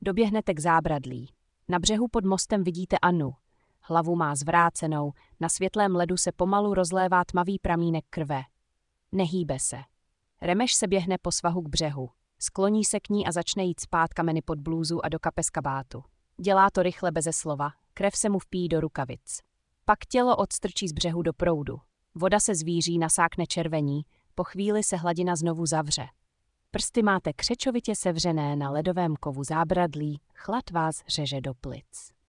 Doběhnete k zábradlí. Na břehu pod mostem vidíte Annu. Hlavu má zvrácenou, na světlém ledu se pomalu rozlévá tmavý pramínek krve. Nehýbe se. Remeš se běhne po svahu k břehu. Skloní se k ní a začne jít spát kameny pod blůzu a do kapes kabátu. Dělá to rychle beze slova, krev se mu vpíjí do rukavic. Pak tělo odstrčí z břehu do proudu. Voda se zvíří, nasákne červení, po chvíli se hladina znovu zavře. Prsty máte křečovitě sevřené na ledovém kovu zábradlí, chlad vás řeže do plic.